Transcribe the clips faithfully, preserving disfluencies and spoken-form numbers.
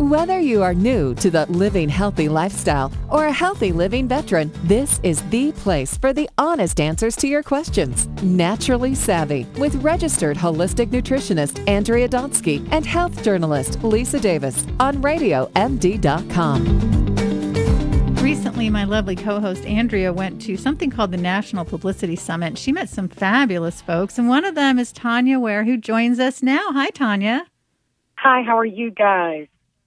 Whether you are new to the living healthy lifestyle or a healthy living veteran, this is the place for the honest answers to your questions. Naturally Savvy with registered holistic nutritionist Andrea Donsky and health journalist Lisa Davis on radio m d dot com. Recently, my lovely co-host Andrea went to something called the National Publicity Summit. She met some fabulous folks, and one of them is Tanya Ware, who joins us now. Hi, Tanya. Hi, how are you guys?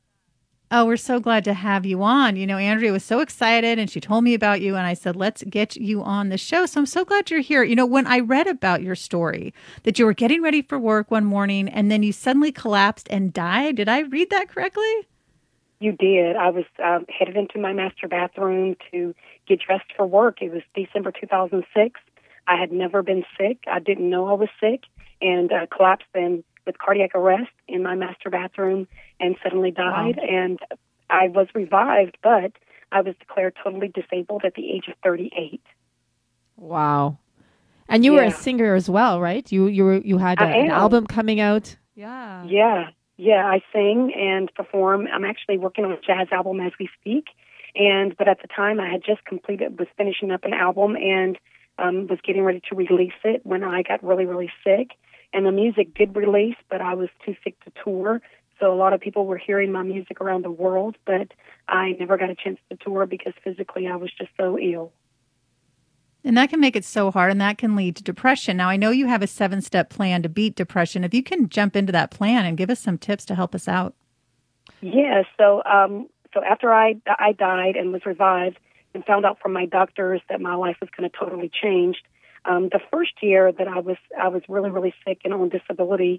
Oh, we're so glad to have you on. You know, Andrea was so excited, and she told me about you, and I said, let's get you on the show. So I'm so glad you're here. You know, when I read about your story, that you were getting ready for work one morning, and then you suddenly collapsed and died. Did I read that correctly? You did. I was um, headed into my master bathroom to get dressed for work. It was December two thousand six. I had never been sick. I didn't know I was sick, and uh, collapsed then with cardiac arrest in my master bathroom and suddenly died. Wow. And I was revived, but I was declared totally disabled at the age of thirty-eight. Wow. And you yeah. were a singer as well, right? You you were you had a, an album coming out. Yeah. Yeah. Yeah, I sing and perform. I'm actually working on a jazz album as we speak. And but at the time I had just completed was finishing up an album and um, was getting ready to release it when I got really, really sick. And the music did release, but I was too sick to tour. So a lot of people were hearing my music around the world, but I never got a chance to tour because physically I was just so ill. And that can make it so hard, and that can lead to depression. Now, I know you have a seven-step plan to beat depression. If you can jump into that plan and give us some tips to help us out. Yeah, so um, so after I, I died and was revived and found out from my doctors that my life was going to totally change, Um, the first year that I was I was really really sick and on disability,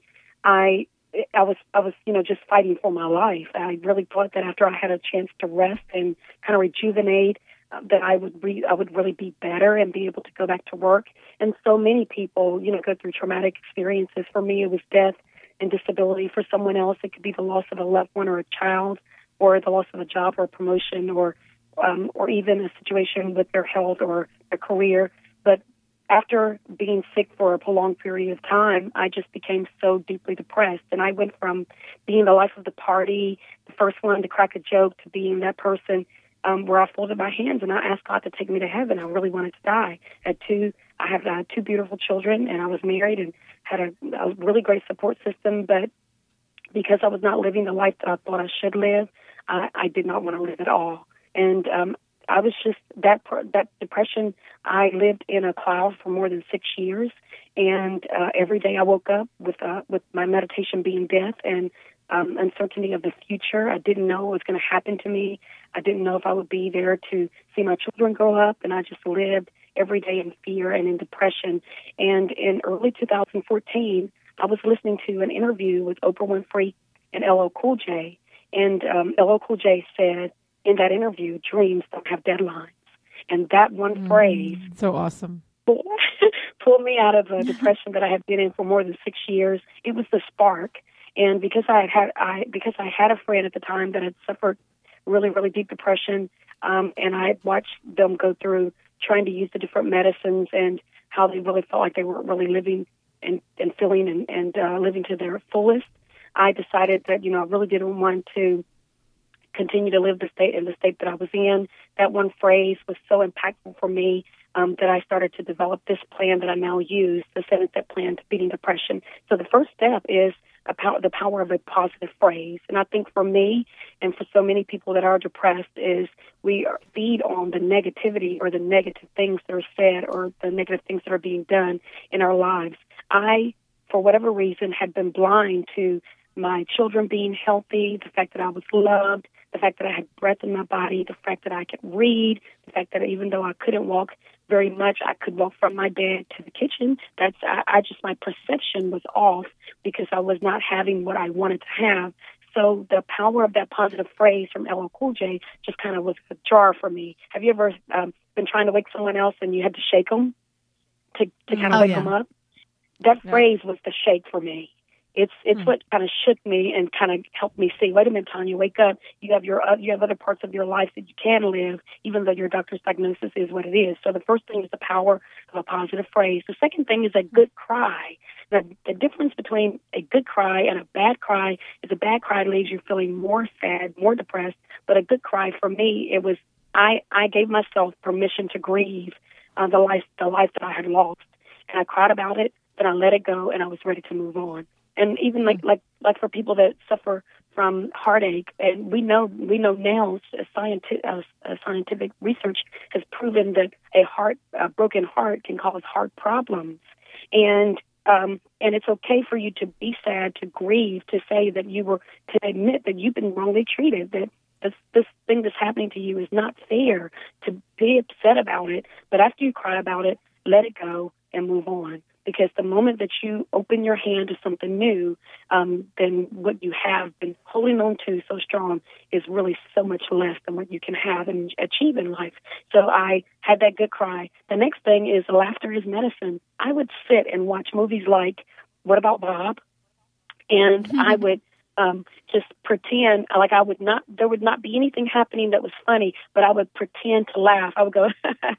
I I was I was you know just fighting for my life. I really thought that after I had a chance to rest and kind of rejuvenate, uh, that I would re- I would really be better and be able to go back to work. And so many people you know go through traumatic experiences. For me, it was death and disability. For someone else, it could be the loss of a loved one or a child, or the loss of a job or a promotion, or um, or even a situation with their health or a career. But after being sick for a prolonged period of time, I just became so deeply depressed. And I went from being the life of the party, the first one to crack a joke, to being that person um, where I folded my hands and I asked God to take me to heaven. I really wanted to die. I had two, I have uh, two beautiful children, and I was married and had a, a really great support system. But because I was not living the life that I thought I should live, I, I did not want to live at all. And um, I was just that that depression. I lived in a cloud for more than six years, and uh, every day I woke up with uh, with my meditation being death and um, uncertainty of the future. I didn't know what was going to happen to me. I didn't know if I would be there to see my children grow up, and I just lived every day in fear and in depression. And in early two thousand fourteen, I was listening to an interview with Oprah Winfrey and L L Cool J, and um, L L Cool J said in that interview, dreams don't have deadlines. And that one mm, phrase... So awesome. Pulled, pulled me out of a depression that I had been in for more than six years. It was the spark. And because I had I because I had a friend at the time that had suffered really, really deep depression, um, and I had watched them go through trying to use the different medicines and how they really felt like they weren't really living and, and feeling and, and uh, living to their fullest, I decided that, you know, I really didn't want to continue to live the state in the state that I was in. That one phrase was so impactful for me um, that I started to develop this plan that I now use, the seven-step plan to beating depression. So the first step is a pow- the power of a positive phrase. And I think for me and for so many people that are depressed is we are feed on the negativity or the negative things that are said or the negative things that are being done in our lives. I, for whatever reason, had been blind to my children being healthy, the fact that I was loved, the fact that I had breath in my body, the fact that I could read, the fact that even though I couldn't walk very much, I could walk from my bed to the kitchen. That's I, I just my perception was off because I was not having what I wanted to have. So the power of that positive phrase from L L Cool J just kind of was a jar for me. Have you ever um, been trying to wake someone else and you had to shake them to, to kind of oh, wake yeah. them up? That yeah. phrase was the shake for me. It's it's Hmm. what kind of shook me and kind of helped me see, wait a minute, Tanya, wake up. You have your uh, you have other parts of your life that you can live, even though your doctor's diagnosis is what it is. So the first thing is the power of a positive phrase. The second thing is a good cry. The, the difference between a good cry and a bad cry is a bad cry leaves you feeling more sad, more depressed. But a good cry for me, it was I, I gave myself permission to grieve uh, the life the life that I had lost, and I cried about it. Then I let it go, and I was ready to move on. And even like like like for people that suffer from heartache, and we know we know now, scientific uh, scientific research has proven that a heart a broken heart can cause heart problems, and um, and it's okay for you to be sad, to grieve, to say that you were, to admit that you've been wrongly treated, that this this thing that's happening to you is not fair, to be upset about it, but after you cry about it, let it go and move on. Because the moment that you open your hand to something new, um, then what you have been holding on to so strong is really so much less than what you can have and achieve in life. So I had that good cry. The next thing is laughter is medicine. I would sit and watch movies like What About Bob? And mm-hmm. I would um, just pretend like I would not, there would not be anything happening that was funny, but I would pretend to laugh. I would go,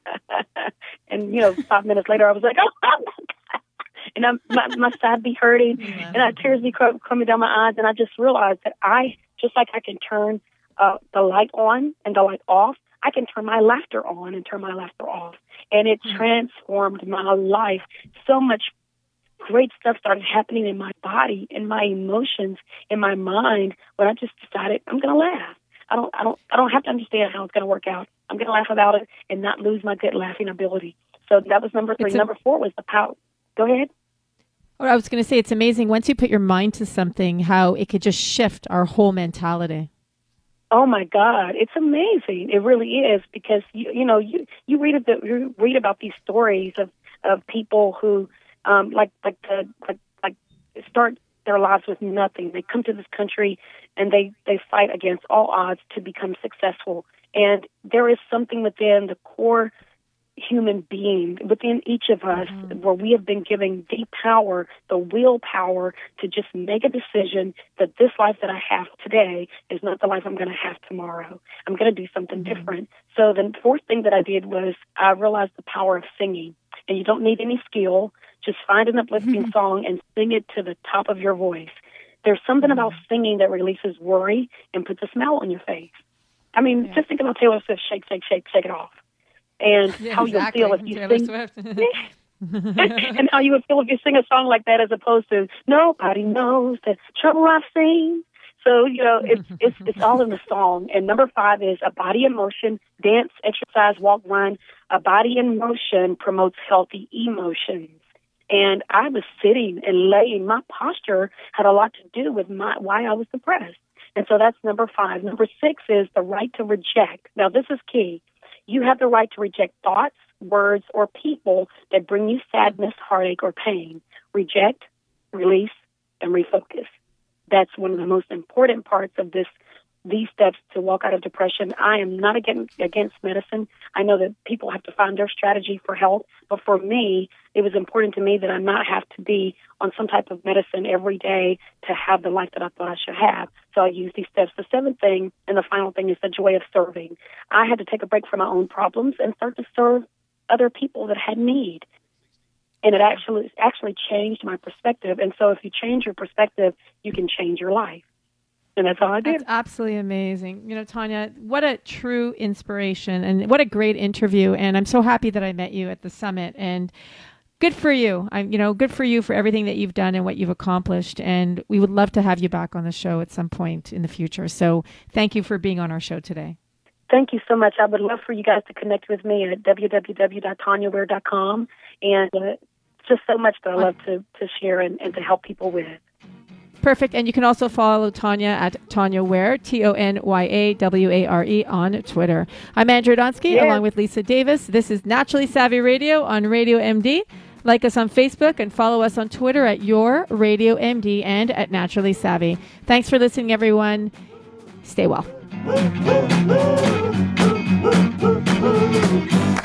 and, you know, five minutes later, I was like, oh, oh my God. And I'm, my, my side be hurting, and I, tears be coming down my eyes, and I just realized that I, just like I can turn uh, the light on and the light off, I can turn my laughter on and turn my laughter off. And it mm-hmm. transformed my life. So much great stuff started happening in my body, in my emotions, in my mind, when I just decided I'm going to laugh. I don't, I don't, I don't have to understand how it's going to work out. I'm going to laugh about it and not lose my good laughing ability. So that was number three. A- number four was the power. Go ahead. Or I was going to say, it's amazing once you put your mind to something, how it could just shift our whole mentality. Oh my God, it's amazing. It really is, because you, you know you you read about you read about these stories of, of people who um, like like the like like start their lives with nothing. They come to this country and they, they fight against all odds to become successful. And there is something within the core human being, within each of us, mm-hmm. where we have been given the power, the willpower to just make a decision that this life that I have today is not the life I'm going to have tomorrow. I'm going to do something mm-hmm. different. So the fourth thing that I did was I realized the power of singing. And you don't need any skill. Just find an uplifting mm-hmm. song and sing it to the top of your voice. There's something mm-hmm. about singing that releases worry and puts a smile on your face. I mean, yeah. just think about Taylor Swift, Shake, Shake, Shake, Shake It Off. And yeah, how exactly. you'll feel if you Taylor sing. Swift. And how you would feel if you sing a song like that, as opposed to nobody knows the trouble I've seen. So, you know, it's it's it's all in the song. And number five is a body in motion, dance, exercise, walk, run. A body in motion promotes healthy emotions. And I was sitting and laying. My posture had a lot to do with my why I was depressed. And so that's number five. Number six is the right to reject. Now, this is key. You have the right to reject thoughts, words, or people that bring you sadness, heartache, or pain. Reject, release, and refocus. That's one of the most important parts of this, these steps to walk out of depression. I am not against, against medicine. I know that people have to find their strategy for health, but for me, it was important to me that I not have to be on some type of medicine every day to have the life that I thought I should have. So I used these steps. The seventh thing and the final thing is the joy of serving. I had to take a break from my own problems and start to serve other people that had need. And it actually actually changed my perspective. And so if you change your perspective, you can change your life. And that's all I did. That's absolutely amazing. You know, Tanya, what a true inspiration and what a great interview. And I'm so happy that I met you at the summit. And good for you. I'm, you know, good for you for everything that you've done and what you've accomplished. And we would love to have you back on the show at some point in the future. So thank you for being on our show today. Thank you so much. I would love for you guys to connect with me at w w w dot tanya ware dot com. And uh, just so much that I love to, to share and, and to help people with. Perfect. And you can also follow Tanya at Tanya Ware, T O N Y A W A R E on Twitter. I'm Andrea Donsky, yes. along with Lisa Davis. This is Naturally Savvy Radio on Radio M D. Like us on Facebook and follow us on Twitter at Your Radio M D and at Naturally Savvy. Thanks for listening, everyone. Stay well.